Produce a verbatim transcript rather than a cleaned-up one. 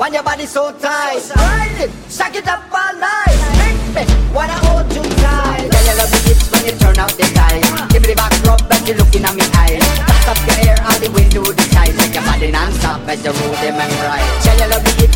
when your body so tight. Ride it, shake it up all night. Make me wanna hold you tight. Girl, you love the hits when you turn out the light. Give me the back rub as you looking at me eyes. Touch up your hair all the way to the side. Make your body non-stop as you roll them and ride. Girl, you love the hits